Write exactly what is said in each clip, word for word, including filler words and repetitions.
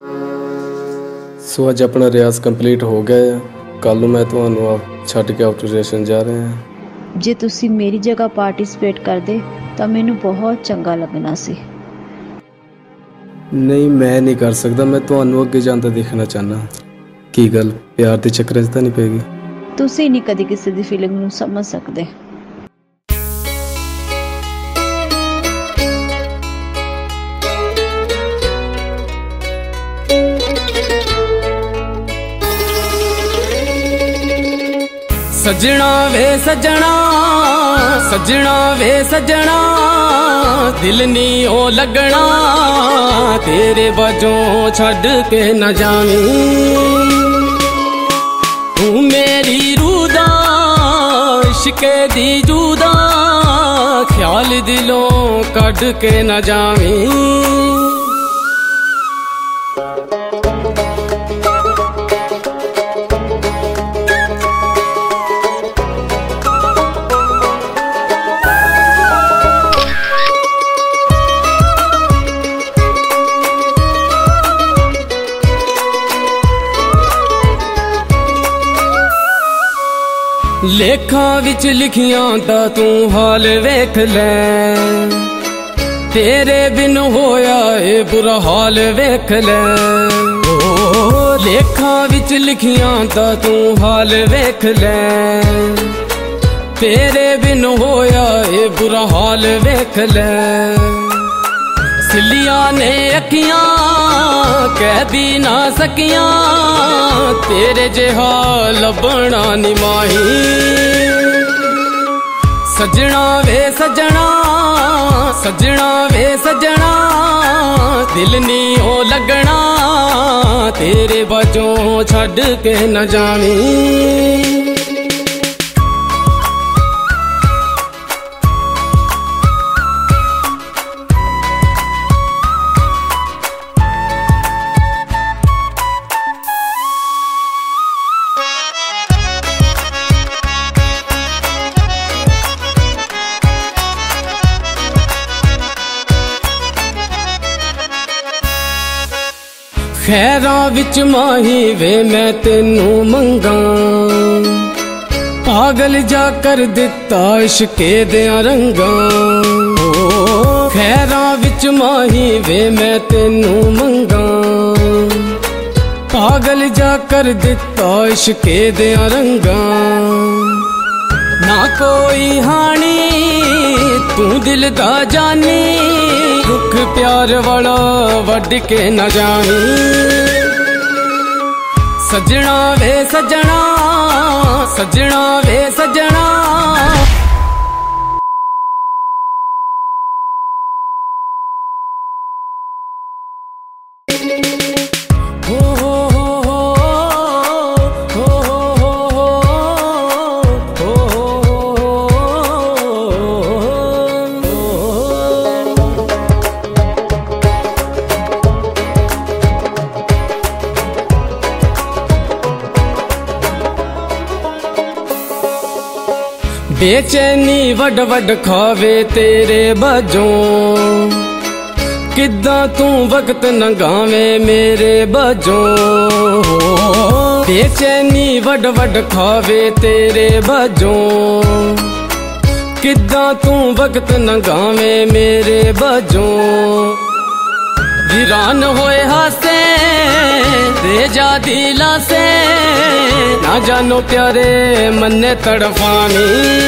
सो अज अपना रियाज कंप्लीट हो गया। कल मैं ਤੁਹਾਨੂੰ ਛੱਡ ਕੇ ਆਊਟਰੇਸ਼ਨ ਜਾ ਰਹੇ ਹਾਂ। ਜੇ ਤੁਸੀਂ ਮੇਰੀ ਜਗ੍ਹਾ ਪਾਰਟਿਸਿਪੇਟ ਕਰਦੇ ਤਾਂ ਮੈਨੂੰ ਬਹੁਤ ਚੰਗਾ ਲੱਗਣਾ ਸੀ। नहीं मैं नहीं कर सकता, मैं ਤੁਹਾਨੂੰ ਅੱਗੇ ਜਾਂਦਾ ਦੇਖਣਾ ਚਾਹਨਾ। ਕੀ ਗੱਲ ਪਿਆਰ ਦੇ ਚੱਕਰ 'ਚ ਤਾਂ ਨਹੀਂ ਪੈਗੀ? ਤੁਸੀਂ ਨਹੀਂ ਕਦੀ ਕਿਸੇ ਦੀ ਫੀਲਿੰਗ ਨੂੰ ਸਮਝ ਸਕਦੇ। सजना वे सजना सजना वे सजना दिल नी ओ लगना तेरे वजों छड़ के न जावी। तू मेरी रूदा इश्के दी जुदा ख्याल दिलों कढ़ के न जावी। लेखा विच लिखियां ता तू हाल वेख ले, तेरे बिन होया ए बुरा हाल वेख ले। ओ लेखा विच लिखियां ता तू हाल वेख ले, तेरे बिन होया ए बुरा हाल वेख ले। सिलिया ने अखियां कह भी ना सकियां तेरे जेहा लभना निमाही। सजना वे सजना सजना वे सजना दिल नी ओ लगना तेरे वजों छड़ के न जावी। खैरा विच माही वे मैं तेनू मंगा, पागल जा कर दिता इश्के दियां रंगा। खैरा विच माही वे मैं तेनू मंगा, पागल जा कर दिता इश्के दियां रंगा। ना कोई हानी तू दिल दा जानी दुख प्यार वाला वड के न जानी। सजना वे सजना सजना वे सजना बेचैनी वड वड खावे तेरे बजों, किद्दां तू वक्त नगावे मेरे बजों। बेचैनी वड वड खावे तेरे बजों, किद्दां तू वक्त नगावे मेरे बजों। वीरान होए हासे दे जा दिला से ना जानो प्यारे मन्ने तड़फानी।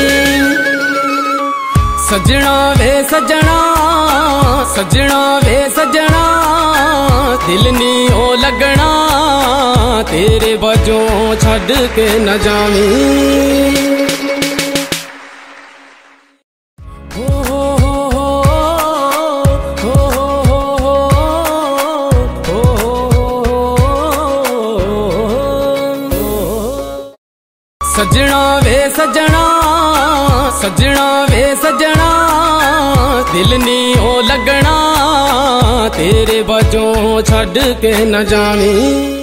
सजना वे सजना सजना वे सजना दिल नी ओ लगना तेरे वजों छड़ के न जावी। सजना वे सजना सजना वे सजना दिल नी ओ लगना तेरे वजों छड़ के न जावी।